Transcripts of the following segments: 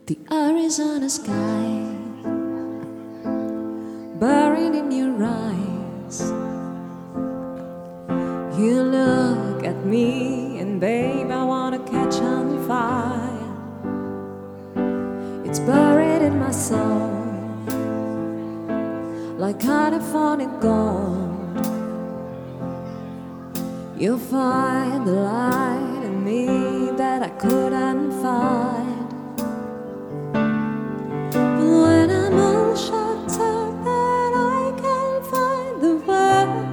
The Arizona sky, buried in your eyes. You look at me and babe, I wanna catch on fire. It's buried in my soul, like California gold. You'll find the light in me that I couldn't find. When I'm all shut up that I can't find the word.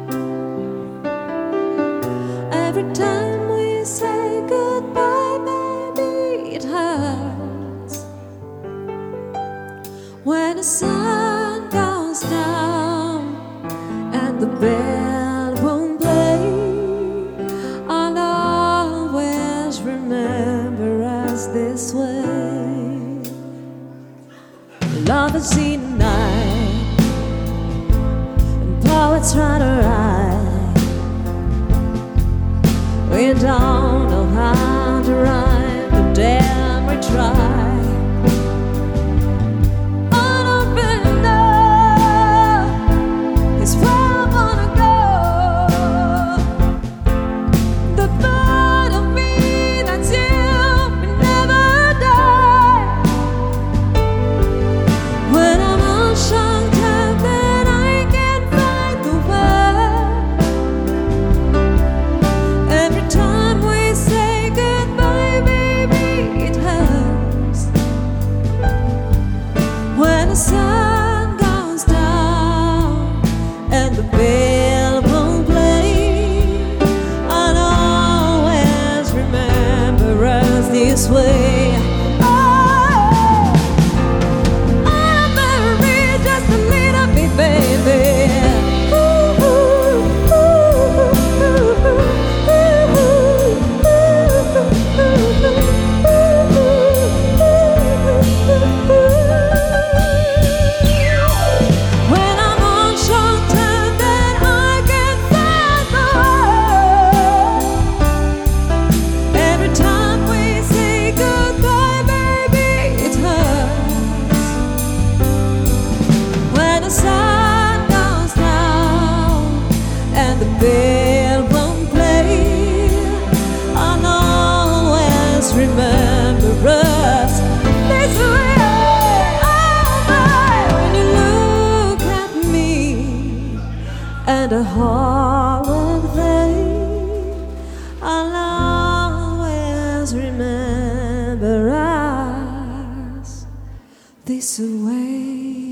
Every time we say goodbye, baby, it hurts. When the sun goes down and the bell won't play, I'll always remember us this way. Love is in the night, and poets try to write. We don't know how to rhyme, but damn we try. Unopened door is where I wanna go. The part of me that's you will never die. When I'm all shocked up and I can't find the word. Every time we say goodbye, baby, it hurts. When the sun goes down and the bell won't play, I'll always remember us this way. The sun goes down and the bell won't play, I'll always remember us this way. Oh, when you look at me and a heart will play, I'll always remember us this way.